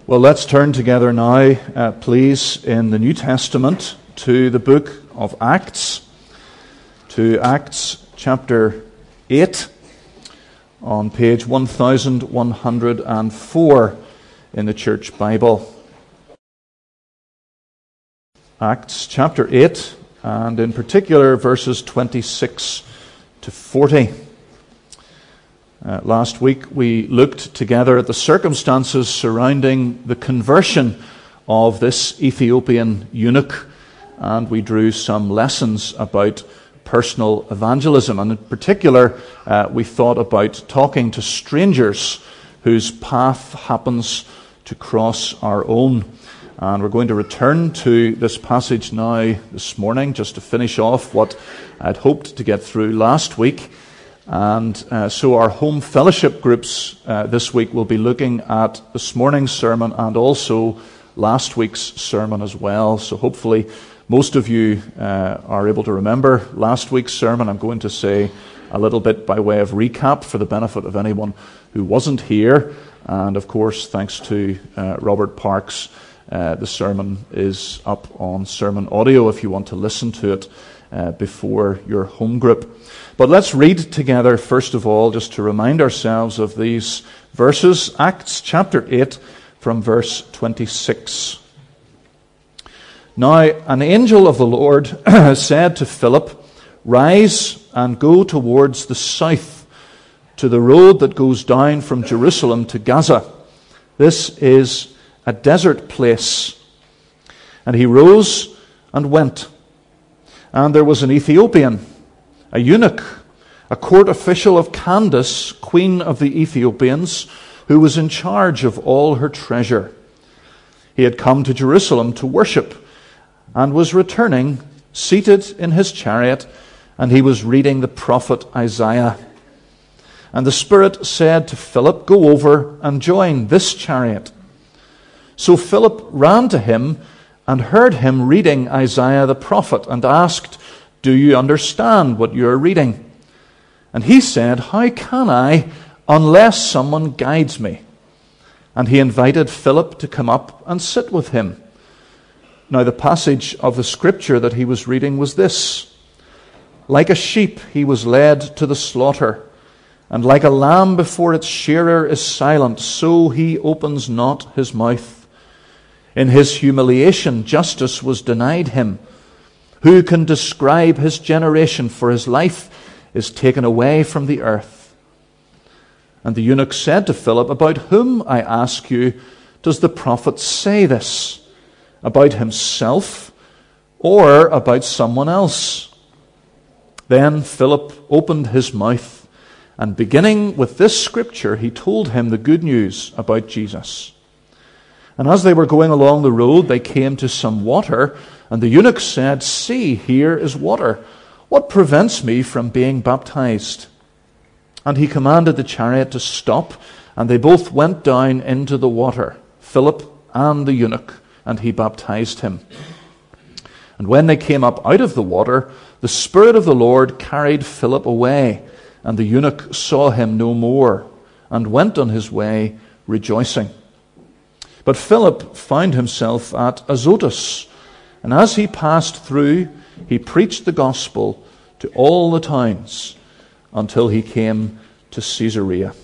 Well, let's turn together now, please, in the New Testament to the book of Acts, to Acts chapter 8, on page 1104 in the Church Bible. Acts chapter 8, and in particular verses 26 to 40. Last week we looked together at the circumstances surrounding the conversion of this Ethiopian eunuch, and we drew some lessons about personal evangelism. And in particular, we thought about talking to strangers whose path happens to cross our own. And we're going to return to this passage now this morning, just to finish off what I'd hoped to get through last week. And so our home fellowship groups this week will be looking at this morning's sermon and also last week's sermon as well. So hopefully most of you are able to remember last week's sermon. I'm going to say a little bit by way of recap for the benefit of anyone who wasn't here. And of course, thanks to Robert Parks, the sermon is up on sermon audio if you want to listen to it before your home group. But let's read together, first of all, just to remind ourselves of these verses. Acts chapter 8 from verse 26. Now an angel of the Lord said to Philip, "Rise and go towards the south, to the road that goes down from Jerusalem to Gaza. This is a desert place." And he rose and went. And there was an Ethiopian, a eunuch, a court official of Candace, queen of the Ethiopians, who was in charge of all her treasure. He had come to Jerusalem to worship and was returning, seated in his chariot, and he was reading the prophet Isaiah. And the Spirit said to Philip, "Go over and join this chariot." So Philip ran to him and heard him reading Isaiah the prophet and asked, "Do you understand what you are reading?" And he said, "How can I, unless someone guides me?" And he invited Philip to come up and sit with him. Now the passage of the scripture that he was reading was this: "Like a sheep he was led to the slaughter, and like a lamb before its shearer is silent, so he opens not his mouth. In his humiliation justice was denied him. Who can describe his generation? For his life is taken away from the earth." And the eunuch said to Philip, "About whom, I ask you, does the prophet say this? About himself or about someone else?" Then Philip opened his mouth, and beginning with this scripture, he told him the good news about Jesus. And as they were going along the road, they came to some water, and the eunuch said, "See, here is water. What prevents me from being baptized?" And he commanded the chariot to stop, and they both went down into the water, Philip and the eunuch, and he baptized him. And when they came up out of the water, the Spirit of the Lord carried Philip away, and the eunuch saw him no more, and went on his way rejoicing. But Philip found himself at Azotus, and as he passed through, he preached the gospel to all the towns until he came to Caesarea.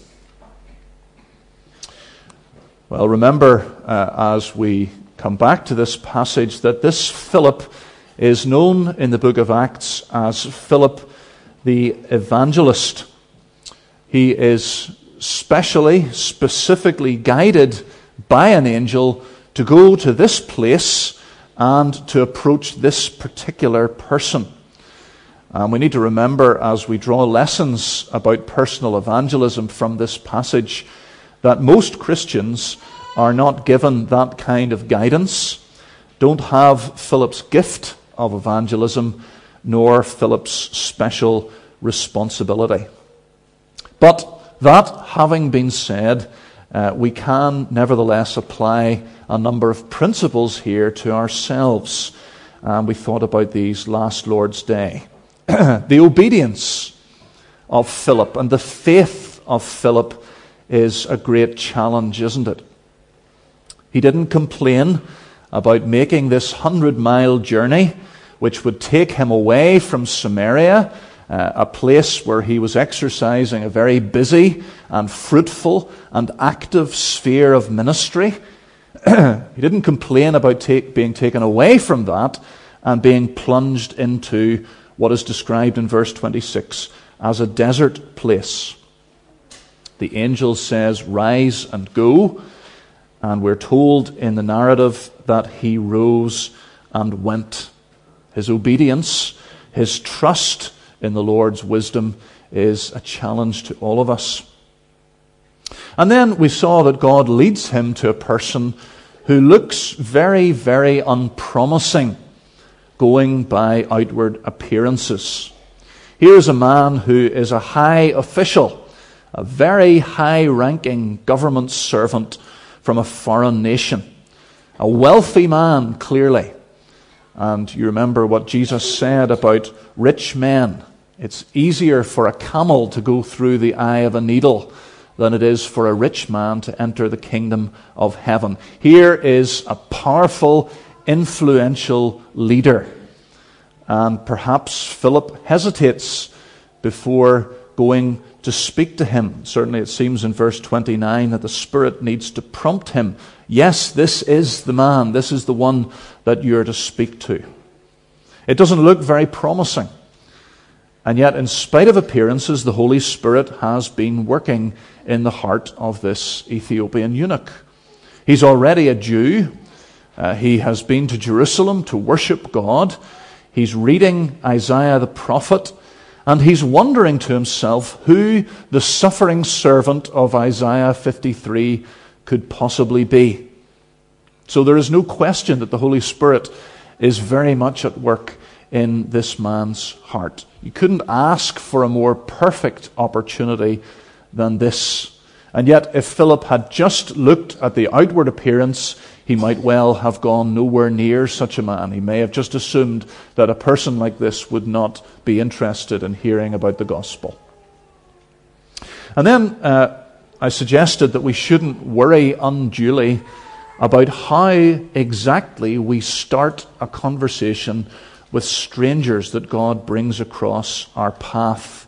Well, remember, as we come back to this passage, that this Philip is known in the book of Acts as Philip the Evangelist. He is specifically guided by an angel to go to this place and to approach this particular person. And we need to remember, as we draw lessons about personal evangelism from this passage, that most Christians are not given that kind of guidance, don't have Philip's gift of evangelism, nor Philip's special responsibility. But that having been said, we can nevertheless apply a number of principles here to ourselves. And we thought about these last Lord's Day. The obedience of Philip and the faith of Philip is a great challenge, isn't it? He didn't complain about making this 100-mile journey, which would take him away from Samaria, a place where he was exercising a very busy and fruitful and active sphere of ministry. He didn't complain about being taken away from that and being plunged into what is described in verse 26 as a desert place. The angel says, "Rise and go," and we're told in the narrative that he rose and went. His obedience, his trust in the Lord's wisdom is a challenge to all of us. And then we saw that God leads him to a person who looks very, very unpromising, going by outward appearances. Here's a man who is a high official, a very high-ranking government servant from a foreign nation. A wealthy man, clearly. And you remember what Jesus said about rich men. It's easier for a camel to go through the eye of a needle than it is for a rich man to enter the kingdom of heaven. Here is a powerful, influential leader. And perhaps Philip hesitates before going to speak to him. Certainly it seems in verse 29 that the Spirit needs to prompt him. Yes, this is the man. This is the one that you're to speak to. It doesn't look very promising. And yet, in spite of appearances, the Holy Spirit has been working in the heart of this Ethiopian eunuch. He's already a Jew. He has been to Jerusalem to worship God. He's reading Isaiah the prophet, and he's wondering to himself who the suffering servant of Isaiah 53 could possibly be. So there is no question that the Holy Spirit is very much at work in this man's heart. You couldn't ask for a more perfect opportunity than this. And yet, if Philip had just looked at the outward appearance, he might well have gone nowhere near such a man. He may have just assumed that a person like this would not be interested in hearing about the gospel. And then I suggested that we shouldn't worry unduly about how exactly we start a conversation with strangers that God brings across our path.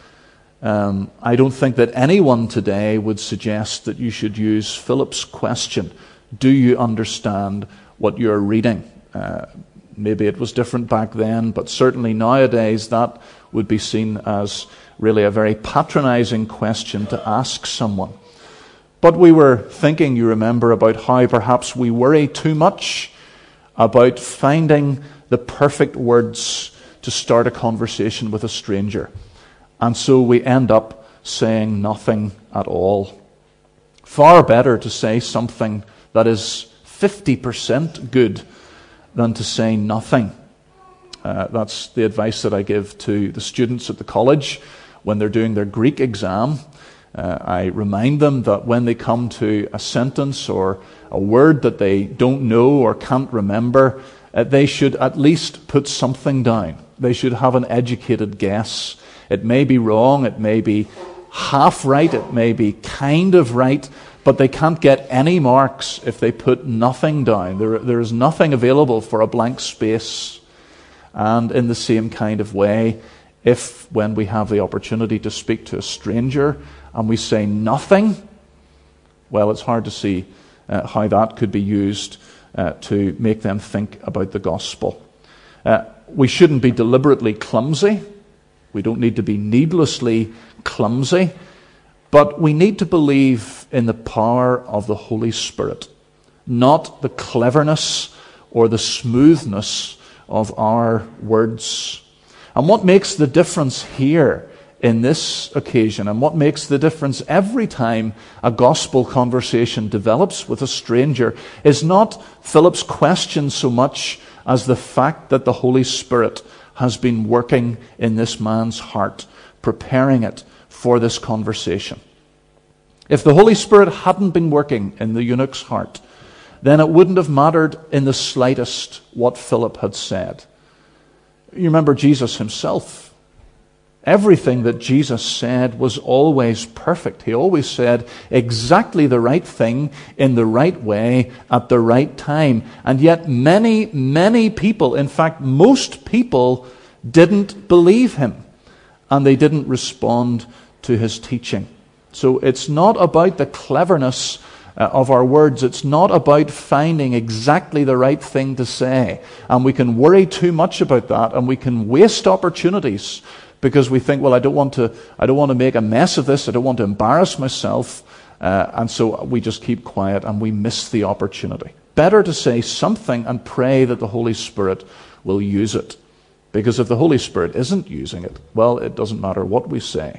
I don't think that anyone today would suggest that you should use Philip's question, "Do you understand what you're reading?" Maybe it was different back then, but certainly nowadays that would be seen as really a very patronizing question to ask someone. But we were thinking, you remember, about how perhaps we worry too much about finding the perfect words to start a conversation with a stranger. And so we end up saying nothing at all. Far better to say something that is 50% good than to say nothing. That's the advice that I give to the students at the college when they're doing their Greek exam. I remind them that when they come to a sentence or a word that they don't know or can't remember, they should at least put something down. They should have an educated guess. It may be wrong, it may be half right, it may be kind of right, but they can't get any marks if they put nothing down. There is nothing available for a blank space. And in the same kind of way, if when we have the opportunity to speak to a stranger and we say nothing, well, it's hard to see how that could be used to make them think about the gospel. We shouldn't be deliberately clumsy. We don't need to be needlessly clumsy. But we need to believe in the power of the Holy Spirit, not the cleverness or the smoothness of our words. And what makes the difference here in this occasion, and what makes the difference every time a gospel conversation develops with a stranger, is not Philip's question so much as the fact that the Holy Spirit has been working in this man's heart, preparing it for this conversation. If the Holy Spirit hadn't been working in the eunuch's heart, then it wouldn't have mattered in the slightest what Philip had said. You remember Jesus himself. Everything that Jesus said was always perfect. He always said exactly the right thing in the right way at the right time. And yet many, many people, in fact most people, didn't believe him. And they didn't respond to his teaching. So it's not about the cleverness of our words. It's not about finding exactly the right thing to say. And we can worry too much about that, and we can waste opportunities because we think, well, I don't want to make a mess of this. I don't want to embarrass myself. And so we just keep quiet and we miss the opportunity. Better to say something and pray that the Holy Spirit will use it. Because if the Holy Spirit isn't using it, well, it doesn't matter what we say.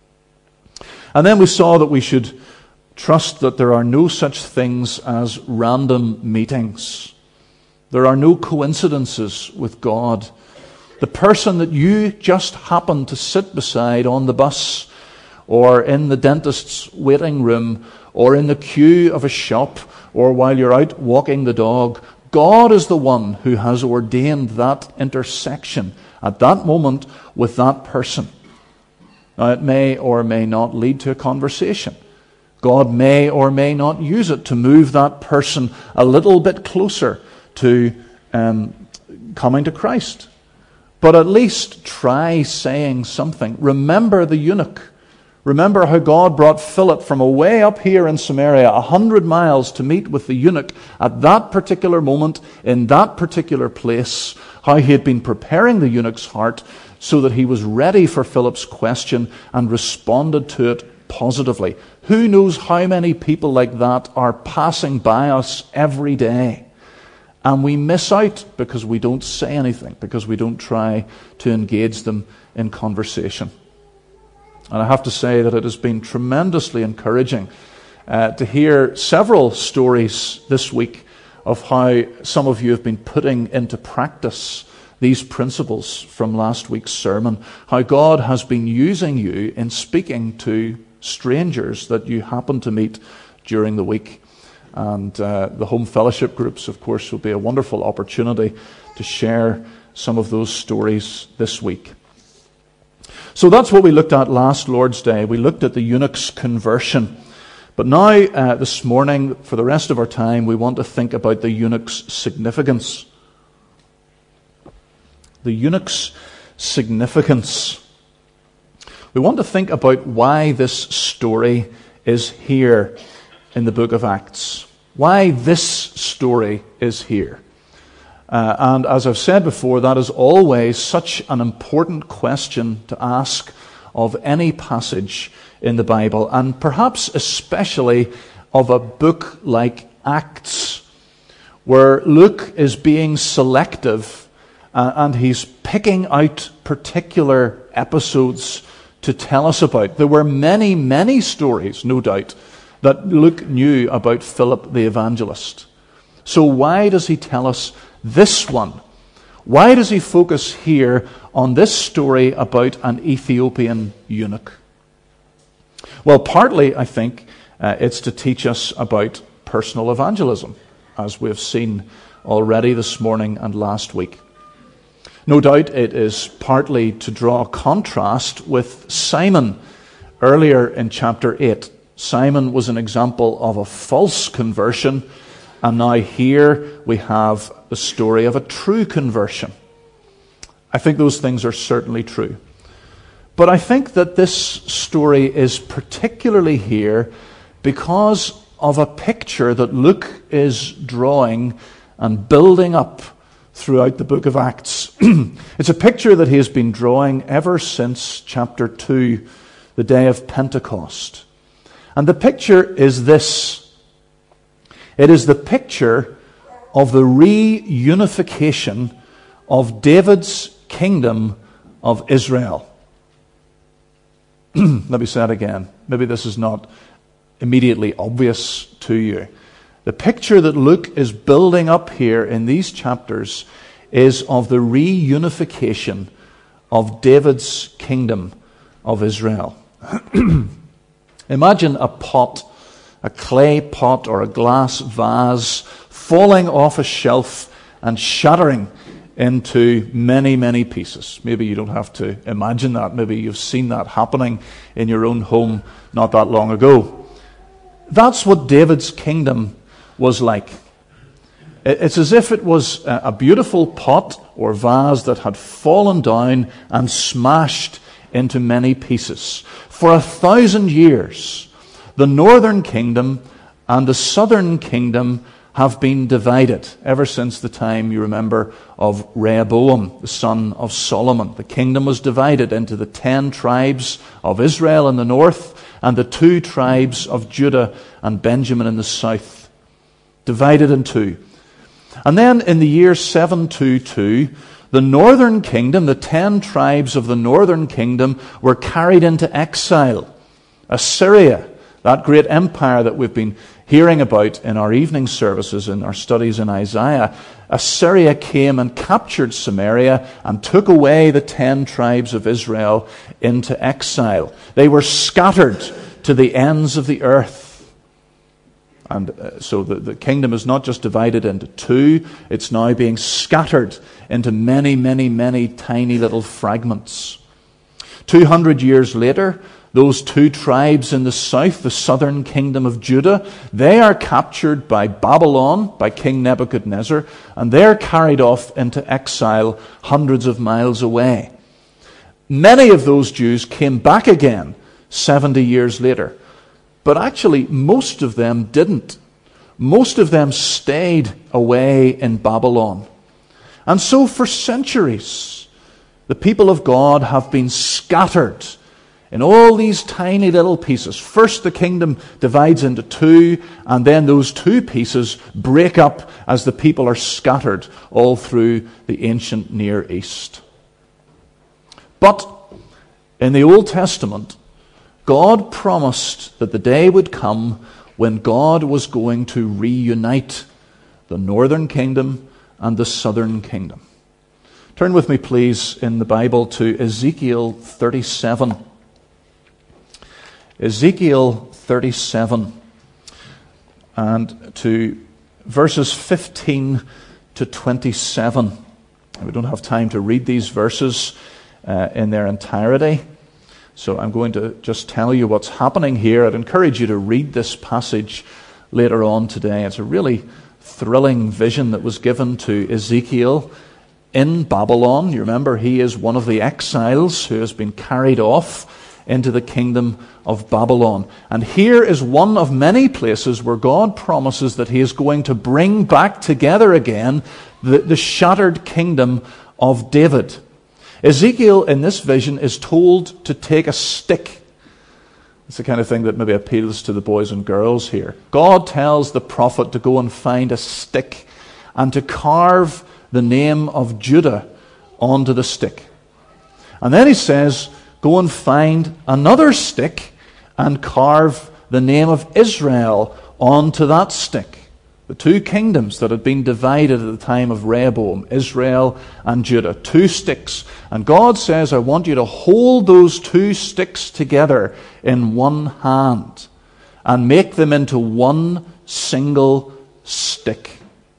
And then we saw that we should trust that there are no such things as random meetings. There are no coincidences with God. The person that you just happen to sit beside on the bus, or in the dentist's waiting room, or in the queue of a shop, or while you're out walking the dog, God is the one who has ordained that intersection at that moment with that person. Now, it may or may not lead to a conversation. God may or may not use it to move that person a little bit closer to coming to Christ. But at least try saying something. Remember the eunuch. Remember how God brought Philip from away up here in Samaria, 100 miles to meet with the eunuch at that particular moment, in that particular place, how he had been preparing the eunuch's heart so that he was ready for Philip's question and responded to it positively. Who knows how many people like that are passing by us every day? And we miss out because we don't say anything, because we don't try to engage them in conversation. And I have to say that it has been tremendously encouraging to hear several stories this week of how some of you have been putting into practice these principles from last week's sermon. How God has been using you in speaking to strangers that you happen to meet during the week. And the home fellowship groups, of course, will be a wonderful opportunity to share some of those stories this week. So that's what we looked at last Lord's Day. We looked at the eunuch's conversion. But now, this morning, for the rest of our time, we want to think about the eunuch's significance. The eunuch's significance. We want to think about why this story is here in the book of Acts. Why this story is here. And as I've said before, that is always such an important question to ask of any passage in the Bible, and perhaps especially of a book like Acts, where Luke is being selective and he's picking out particular episodes to tell us about. There were many, many stories, no doubt, that Luke knew about Philip the evangelist. So why does he tell us this one? Why does he focus here on this story about an Ethiopian eunuch? Well, partly, I think, it's to teach us about personal evangelism, as we've seen already this morning and last week. No doubt it is partly to draw a contrast with Simon earlier in chapter 8. Simon was an example of a false conversion, and now here we have the story of a true conversion. I think those things are certainly true. But I think that this story is particularly here because of a picture that Luke is drawing and building up throughout the book of Acts. It's a picture that he has been drawing ever since chapter 2, the day of Pentecost. And the picture is this. It is the picture of the reunification of David's kingdom of Israel. Let me say that again. Maybe this is not immediately obvious to you. The picture that Luke is building up here in these chapters is of the reunification of David's kingdom of Israel. Imagine a pot, a clay pot or a glass vase falling off a shelf and shattering into many, many pieces. Maybe you don't have to imagine that. Maybe you've seen that happening in your own home not that long ago. That's what David's kingdom was like. It's as if it was a beautiful pot or vase that had fallen down and smashed into many pieces. For 1,000 years, the northern kingdom and the southern kingdom have been divided ever since the time, you remember, of Rehoboam, the son of Solomon. The kingdom was divided into the 10 tribes of Israel in the north and the 2 tribes of Judah and Benjamin in the south. Divided in 2. And then in the year 722, the northern kingdom, the 10 tribes of the northern kingdom, were carried into exile. Assyria, that great empire that we've been hearing about in our evening services, in our studies in Isaiah, Assyria came and captured Samaria and took away the 10 tribes of Israel into exile. They were scattered to the ends of the earth. And so the kingdom is not just divided into 2, it's now being scattered into many, many, many tiny little fragments. 200 years later, those 2 tribes in the south, the southern kingdom of Judah, they are captured by Babylon, by King Nebuchadnezzar, and they're carried off into exile hundreds of miles away. Many of those Jews came back again 70 years later. But actually, most of them didn't. Most of them stayed away in Babylon. And so for centuries, the people of God have been scattered in all these tiny little pieces. First, the kingdom divides into 2, and then those 2 pieces break up as the people are scattered all through the ancient Near East. But in the Old Testament, God promised that the day would come when God was going to reunite the northern kingdom and the southern kingdom. Turn with me, please, in the Bible to Ezekiel 37. Ezekiel 37 and to verses 15 to 27. We don't have time to read these verses in their entirety. So I'm going to just tell you what's happening here. I'd encourage you to read this passage later on today. It's a really thrilling vision that was given to Ezekiel in Babylon. You remember, he is one of the exiles who has been carried off into the kingdom of Babylon. And here is one of many places where God promises that he is going to bring back together again the shattered kingdom of David. Ezekiel, in this vision, is told to take a stick. It's the kind of thing that maybe appeals to the boys and girls here. God tells the prophet to go and find a stick and to carve the name of Judah onto the stick. And then he says, go and find another stick and carve the name of Israel onto that stick. The 2 kingdoms that had been divided at the time of Rehoboam, Israel and Judah. 2 sticks. And God says, I want you to hold those 2 sticks together in one hand and make them into one single stick.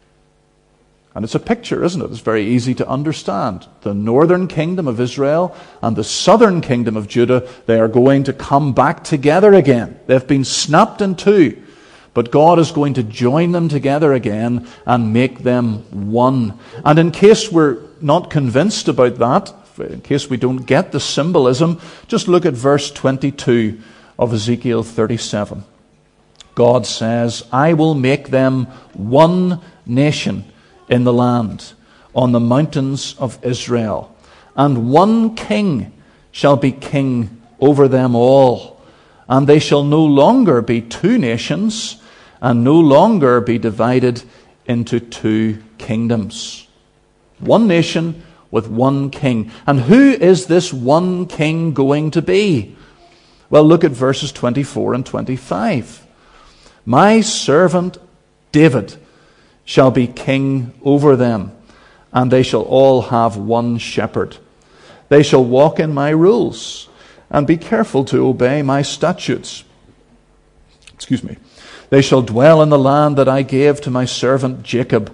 And it's a picture, isn't it? It's very easy to understand. The northern kingdom of Israel and the southern kingdom of Judah, they are going to come back together again. They've been snapped in 2. But God is going to join them together again and make them one. And in case we're not convinced about that, in case we don't get the symbolism, just look at verse 22 of Ezekiel 37. God says, I will make them one nation in the land, on the mountains of Israel, and one king shall be king over them all, and they shall no longer be 2 nations, and no longer be divided into 2 kingdoms. One nation with one king. And who is this one king going to be? Well, look at verses 24 and 25. My servant David shall be king over them, and they shall all have one shepherd. They shall walk in my rules, and be careful to obey my statutes. They shall dwell in the land that I gave to my servant Jacob,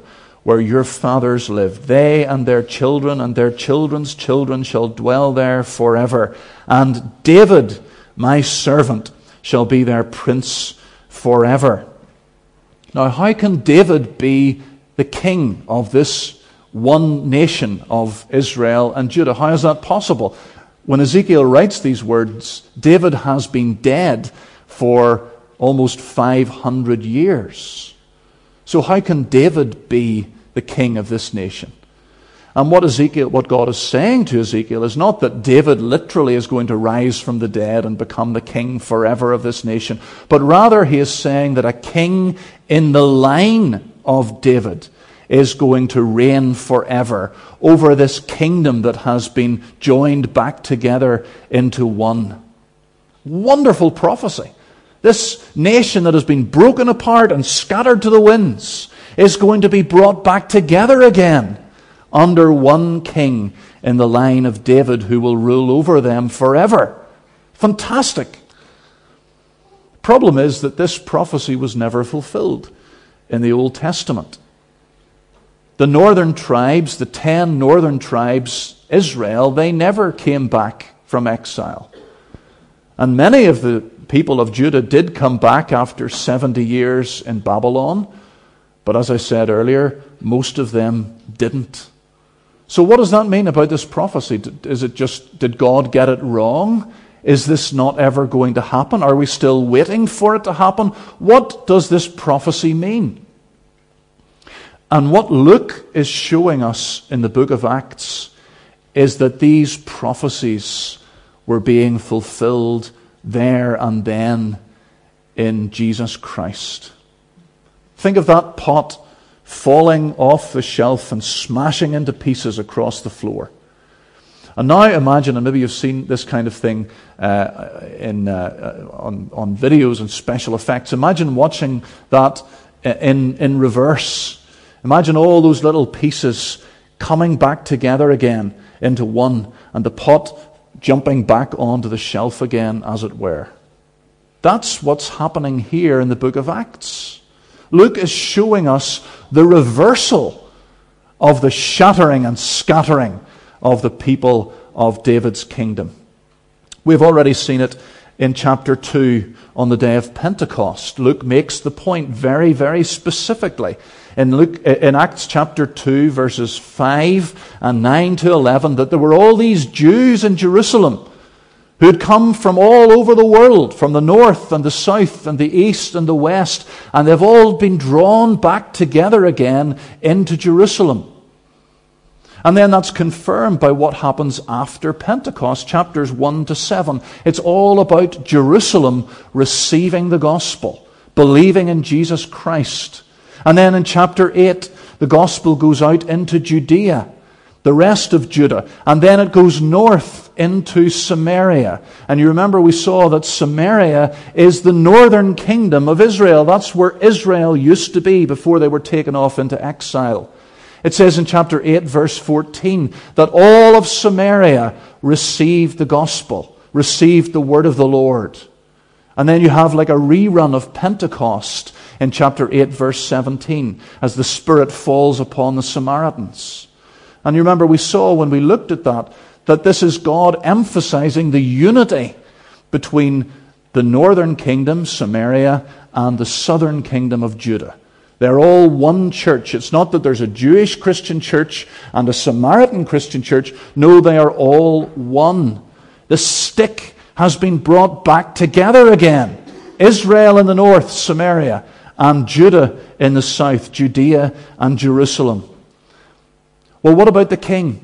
where your fathers lived. They and their children and their children's children shall dwell there forever. And David, my servant, shall be their prince forever. Now, how can David be the king of this one nation of Israel and Judah? How is that possible? When Ezekiel writes these words, David has been dead for almost 500 years. So how can David be the king of this nation? And what God is saying to Ezekiel is not that David literally is going to rise from the dead and become the king forever of this nation, but rather he is saying that a king in the line of David is going to reign forever over this kingdom that has been joined back together into one. Wonderful prophecy. This nation that has been broken apart and scattered to the winds is going to be brought back together again under one king in the line of David who will rule over them forever. Fantastic. Problem is that this prophecy was never fulfilled in the Old Testament. The northern tribes, the 10 northern tribes, Israel, they never came back from exile. And many of the people of Judah did come back after 70 years in Babylon. But as I said earlier, most of them didn't. So what does that mean about this prophecy? Is it just, did God get it wrong? Is this not ever going to happen? Are we still waiting for it to happen? What does this prophecy mean? And what Luke is showing us in the book of Acts is that these prophecies were being fulfilled there and then in Jesus Christ. Think of that pot falling off the shelf and smashing into pieces across the floor. And now imagine, and maybe you've seen this kind of thing on videos and special effects. Imagine watching that in reverse. Imagine all those little pieces coming back together again into one, and the pot jumping back onto the shelf again, as it were. That's what's happening here in the book of Acts. Luke is showing us the reversal of the shattering and scattering of the people of David's kingdom. We've already seen it in chapter 2 on the day of Pentecost. Luke makes the point very, very specifically. In Acts chapter 2, verses 5 and 9 to 11, that there were all these Jews in Jerusalem who had come from all over the world, from the north and the south and the east and the west, and they've all been drawn back together again into Jerusalem. And then that's confirmed by what happens after Pentecost, chapters 1 to 7. It's all about Jerusalem receiving the gospel, believing in Jesus Christ. And then in chapter 8, the gospel goes out into Judea, the rest of Judah, and then it goes north into Samaria. And you remember we saw that Samaria is the northern kingdom of Israel. That's where Israel used to be before they were taken off into exile. It says in chapter 8, verse 14, that all of Samaria received the gospel, received the word of the Lord. And then you have like a rerun of Pentecost in chapter 8, verse 17, as the Spirit falls upon the Samaritans. And you remember we saw when we looked at that this is God emphasizing the unity between the northern kingdom, Samaria, and the southern kingdom of Judah. They're all one church. It's not that there's a Jewish Christian church and a Samaritan Christian church. No, they are all one. The stick has been brought back together again. Israel in the north, Samaria, and Judah in the south, Judea and Jerusalem. Well, what about the king?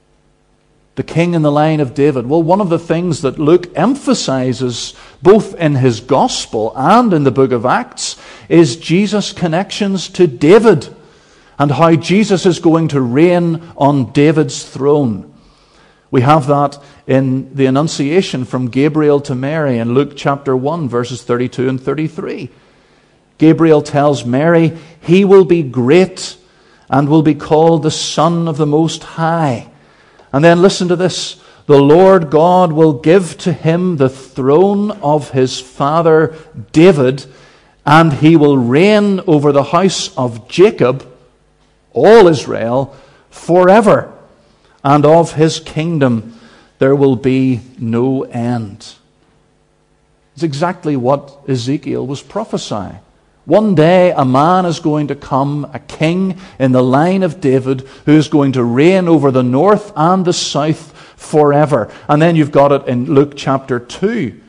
The king in the line of David. Well, one of the things that Luke emphasizes both in his gospel and in the book of Acts is Jesus' connections to David and how Jesus is going to reign on David's throne. We have that in the Annunciation from Gabriel to Mary in Luke chapter 1, verses 32 and 33. Gabriel tells Mary, he will be great and will be called the Son of the Most High. And then listen to this. The Lord God will give to him the throne of his father David, and he will reign over the house of Jacob all Israel, forever. And of his kingdom there will be no end. It's exactly what Ezekiel was prophesying. One day a man is going to come, a king in the line of David, who is going to reign over the north and the south forever. And then you've got it in Luke chapter 2.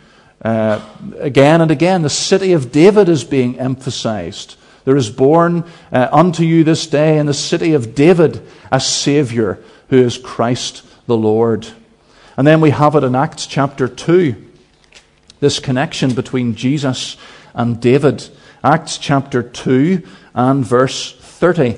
Again and again, the city of David is being emphasized. There is born unto you this day in the city of David a Savior, who is Christ the Lord. And then we have it in Acts chapter 2, this connection between Jesus and David. Acts chapter 2 and verse 30.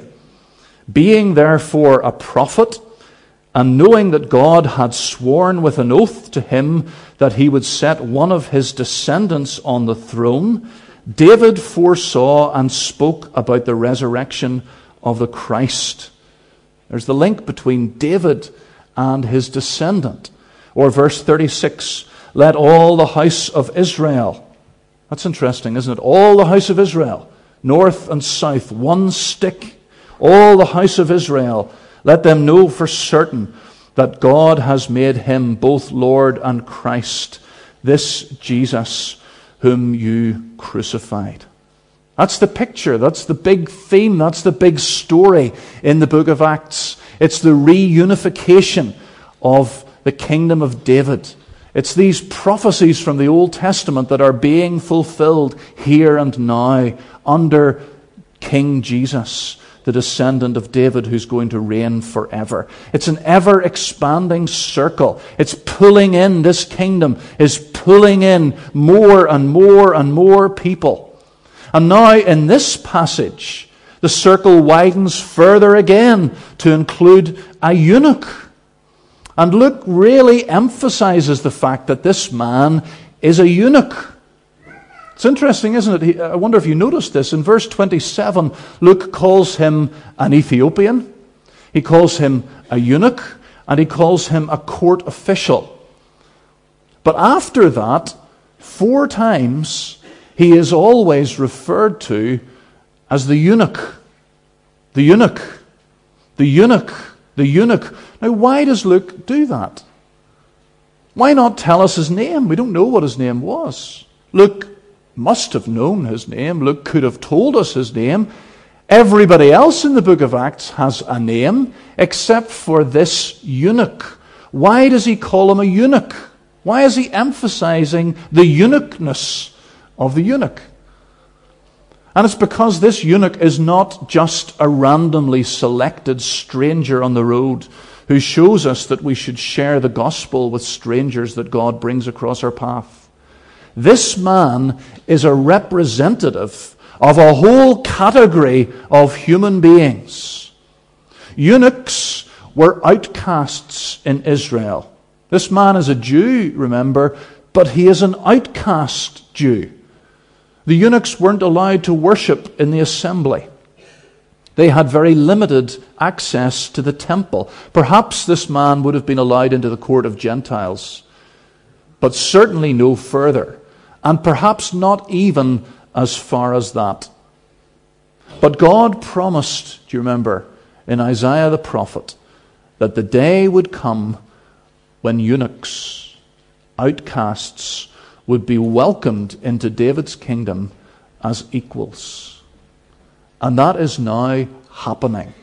Being therefore a prophet, and knowing that God had sworn with an oath to him that he would set one of his descendants on the throne, David foresaw and spoke about the resurrection of the Christ. There's the link between David and his descendant. Or verse 36, let all the house of Israel. That's interesting, isn't it? All the house of Israel, north and south, one stick. All the house of Israel, let them know for certain that God has made him both Lord and Christ, this Jesus whom you crucified. That's the picture, that's the big theme, that's the big story in the book of Acts. It's the reunification of the kingdom of David. It's these prophecies from the Old Testament that are being fulfilled here and now under King Jesus, the descendant of David who's going to reign forever. It's an ever-expanding circle. It's pulling in, this kingdom is pulling in more and more and more people. And now in this passage, the circle widens further again to include a eunuch. And Luke really emphasizes the fact that this man is a eunuch. It's interesting, isn't it? I wonder if you noticed this. In verse 27, Luke calls him an Ethiopian, he calls him a eunuch, and he calls him a court official. But after that, 4 times, he is always referred to as the eunuch. The eunuch. The eunuch. The eunuch. Now, why does Luke do that? Why not tell us his name? We don't know what his name was. Luke must have known his name. Luke could have told us his name. Everybody else in the book of Acts has a name, except for this eunuch. Why does he call him a eunuch? Why is he emphasizing the eunuchness of the eunuch? And it's because this eunuch is not just a randomly selected stranger on the road who shows us that we should share the gospel with strangers that God brings across our path. This man is a representative of a whole category of human beings. Eunuchs were outcasts in Israel. This man is a Jew, remember, but he is an outcast Jew. The eunuchs weren't allowed to worship in the assembly. They had very limited access to the temple. Perhaps this man would have been allowed into the court of Gentiles, but certainly no further, and perhaps not even as far as that. But God promised, do you remember, in Isaiah the prophet, that the day would come when eunuchs, outcasts, would be welcomed into David's kingdom as equals. And that is now happening.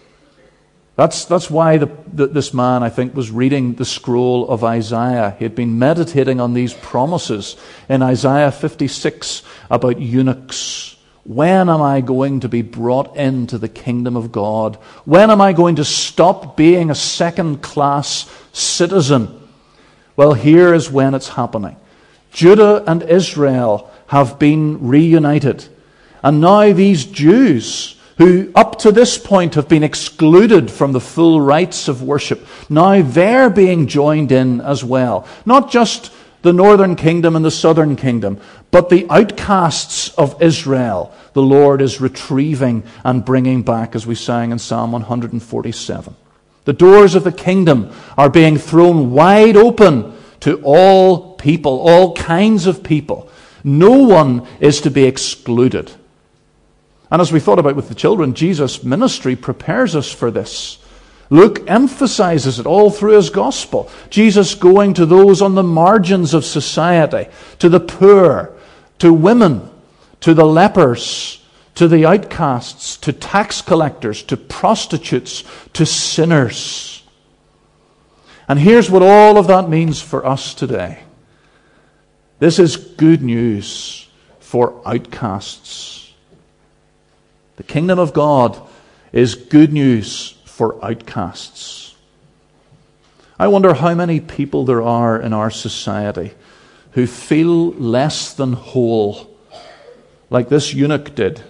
That's why this man, I think, was reading the scroll of Isaiah. He had been meditating on these promises in Isaiah 56 about eunuchs. When am I going to be brought into the kingdom of God? When am I going to stop being a second-class citizen? Well, here is when it's happening. Judah and Israel have been reunited. And now these Jews, who up to this point have been excluded from the full rites of worship, now they're being joined in as well. Not just the northern kingdom and the southern kingdom, but the outcasts of Israel, the Lord is retrieving and bringing back, as we sang in Psalm 147. The doors of the kingdom are being thrown wide open to all people, all kinds of people. No one is to be excluded. And as we thought about with the children, Jesus' ministry prepares us for this. Luke emphasizes it all through his gospel. Jesus going to those on the margins of society, to the poor, to women, to the lepers, to the outcasts, to tax collectors, to prostitutes, to sinners. And here's what all of that means for us today. This is good news for outcasts. The kingdom of God is good news for outcasts. I wonder how many people there are in our society who feel less than whole, like this eunuch did.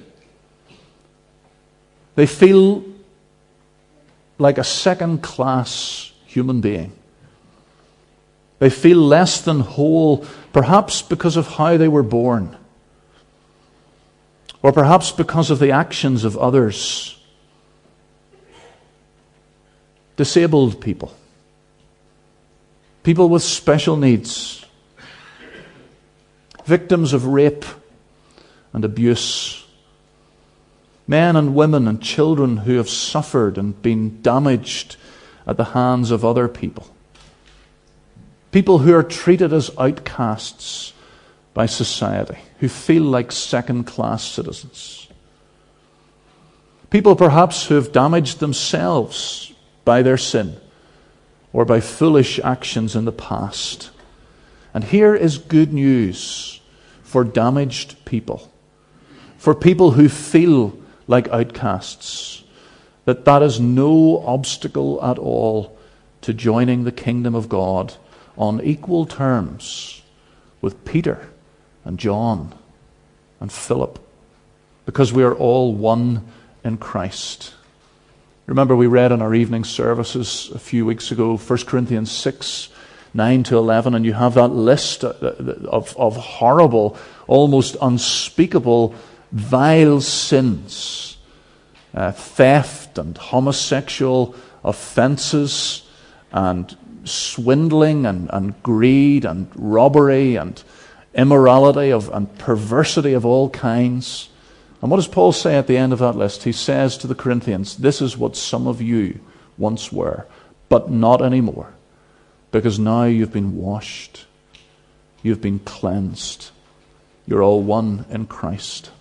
They feel like a second-class human being. They feel less than whole, perhaps because of how they were born, or perhaps because of the actions of others. Disabled people, people with special needs, victims of rape and abuse, men and women and children who have suffered and been damaged at the hands of other people, people who are treated as outcasts by society, who feel like second-class citizens, people perhaps who have damaged themselves by their sin or by foolish actions in the past. And here is good news for damaged people, for people who feel like outcasts, that is no obstacle at all to joining the kingdom of God on equal terms with Peter and John and Philip, because we are all one in Christ. Remember, we read in our evening services a few weeks ago, 1 Corinthians 6, 9 to 11, and you have that list of horrible, almost unspeakable, vile sins. Theft and homosexual offenses and swindling and greed and robbery and immorality and perversity of all kinds. And what does Paul say at the end of that list? He says to the Corinthians, this is what some of you once were, but not anymore, because now you've been washed, you've been cleansed, you're all one in Christ.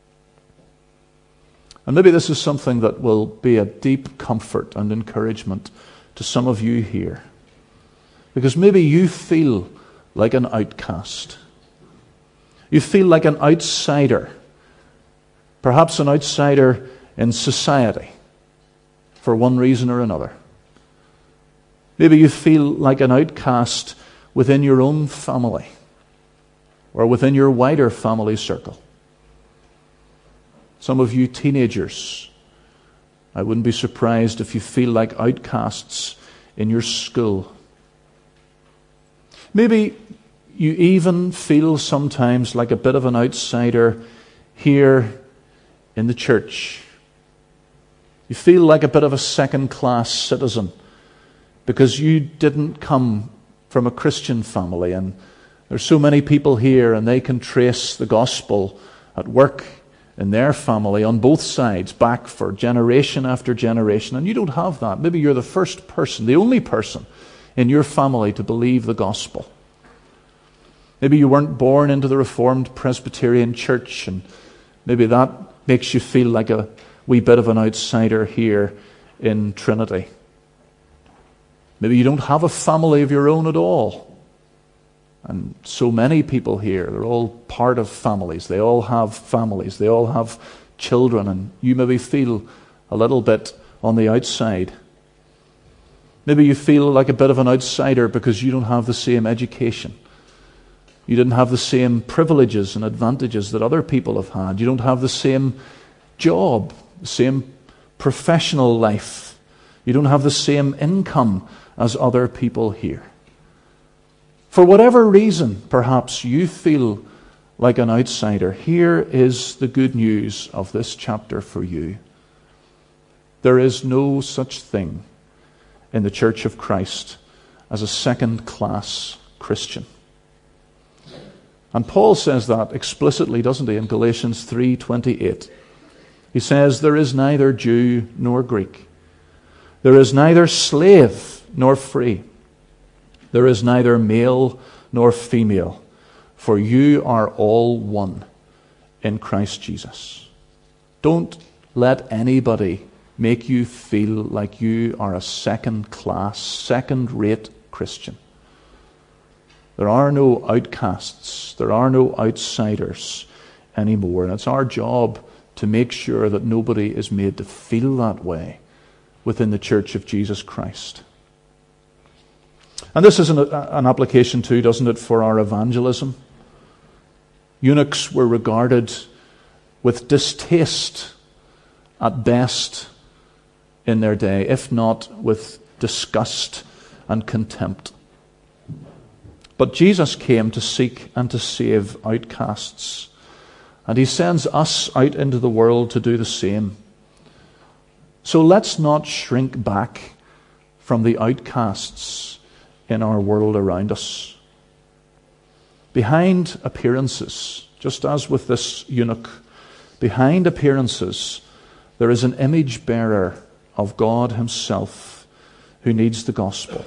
And maybe this is something that will be a deep comfort and encouragement to some of you here, because maybe you feel like an outcast. You feel like an outsider, perhaps an outsider in society for one reason or another. Maybe you feel like an outcast within your own family or within your wider family circle. Some of you teenagers, I wouldn't be surprised if you feel like outcasts in your school. Maybe you even feel sometimes like a bit of an outsider here in the church. You feel like a bit of a second-class citizen because you didn't come from a Christian family, and there's so many people here and they can trace the gospel at work in their family on both sides back for generation after generation, and you don't have that. Maybe you're the first person, the only person in your family to believe the gospel. Maybe you weren't born into the Reformed Presbyterian Church, and maybe that makes you feel like a wee bit of an outsider here in Trinity. Maybe you don't have a family of your own at all. And so many people here, they're all part of families. They all have families. They all have children. And you maybe feel a little bit on the outside. Maybe you feel like a bit of an outsider because you don't have the same education. You didn't have the same privileges and advantages that other people have had. You don't have the same job, the same professional life. You don't have the same income as other people here. For whatever reason, perhaps you feel like an outsider. Here is the good news of this chapter for you. There is no such thing in the Church of Christ as a second-class Christian. And Paul says that explicitly, doesn't he, in Galatians 3:28. He says, there is neither Jew nor Greek. There is neither slave nor free. There is neither male nor female, for you are all one in Christ Jesus. Don't let anybody make you feel like you are a second-class, second-rate Christian. There are no outcasts. There are no outsiders anymore. And it's our job to make sure that nobody is made to feel that way within the Church of Jesus Christ. And this is an application too, doesn't it, for our evangelism? Eunuchs were regarded with distaste at best in their day, if not with disgust and contempt. But Jesus came to seek and to save outcasts. And he sends us out into the world to do the same. So let's not shrink back from the outcasts in our world around us. Behind appearances, just as with this eunuch, behind appearances, there is an image bearer of God himself who needs the gospel.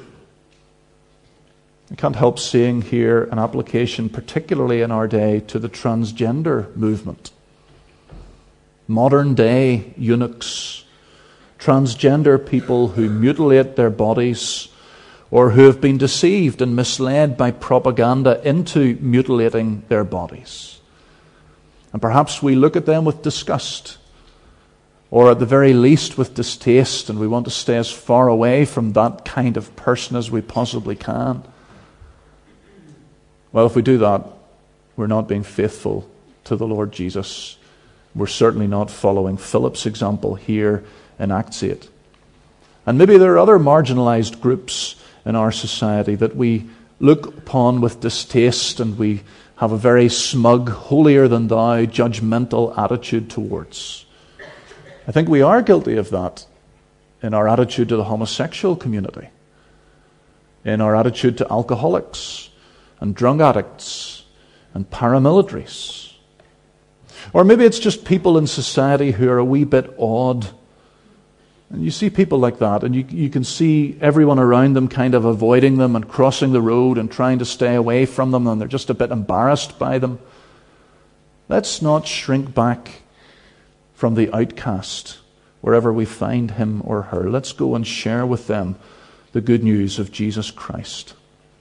I can't help seeing here an application, particularly in our day, to the transgender movement. Modern day eunuchs, transgender people who mutilate their bodies or who have been deceived and misled by propaganda into mutilating their bodies. And perhaps we look at them with disgust, or at the very least with distaste, and we want to stay as far away from that kind of person as we possibly can. Well, if we do that, we're not being faithful to the Lord Jesus. We're certainly not following Philip's example here in Acts 8. And maybe there are other marginalized groups in our society that we look upon with distaste and we have a very smug, holier-than-thou, judgmental attitude towards. I think we are guilty of that in our attitude to the homosexual community, in our attitude to alcoholics and drug addicts and paramilitaries. Or maybe it's just people in society who are a wee bit odd. And you see people like that, and you can see everyone around them kind of avoiding them and crossing the road and trying to stay away from them, and they're just a bit embarrassed by them. Let's not shrink back from the outcast wherever we find him or her. Let's go and share with them the good news of Jesus Christ.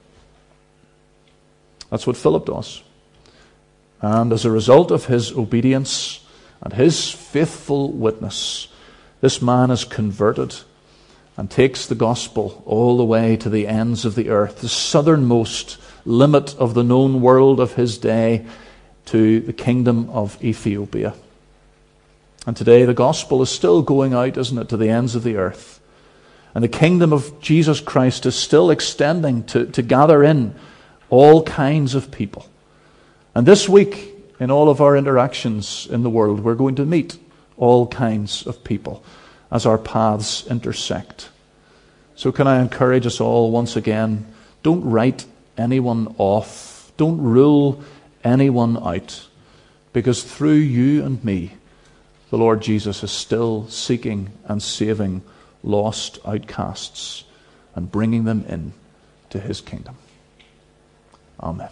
That's what Philip does. And as a result of his obedience and his faithful witness, this man is converted and takes the gospel all the way to the ends of the earth, the southernmost limit of the known world of his day, to the kingdom of Ethiopia. And today the gospel is still going out, isn't it, to the ends of the earth. And the kingdom of Jesus Christ is still extending to gather in all kinds of people. And this week, in all of our interactions in the world, we're going to meet all kinds of people as our paths intersect. So can I encourage us all once again, don't write anyone off. Don't rule anyone out. Because through you and me, the Lord Jesus is still seeking and saving lost outcasts and bringing them in to his kingdom. Amen.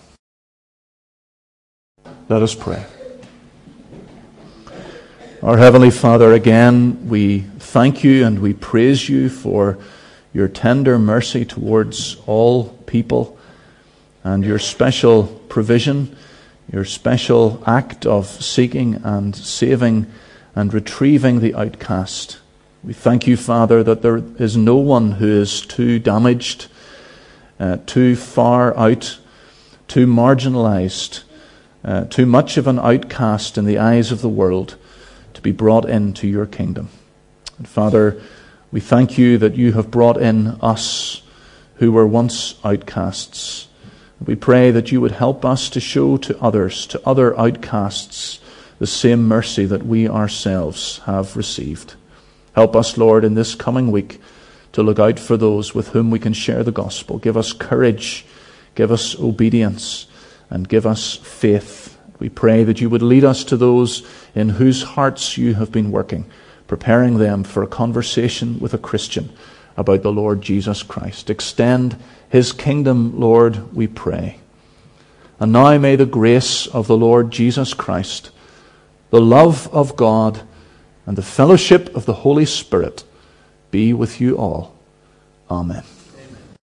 Let us pray. Our Heavenly Father, again, we thank you and we praise you for your tender mercy towards all people and your special provision, your special act of seeking and saving and retrieving the outcast. We thank you, Father, that there is no one who is too damaged, too far out, too marginalized, too much of an outcast in the eyes of the world to be brought into your kingdom. And Father, we thank you that you have brought in us who were once outcasts. We pray that you would help us to show to others, to other outcasts, the same mercy that we ourselves have received. Help us, Lord, in this coming week to look out for those with whom we can share the gospel. Give us courage, give us obedience, and give us faith. We pray that you would lead us to those in whose hearts you have been working, preparing them for a conversation with a Christian about the Lord Jesus Christ. Extend his kingdom, Lord, we pray. And now may the grace of the Lord Jesus Christ, the love of God, and the fellowship of the Holy Spirit be with you all. Amen.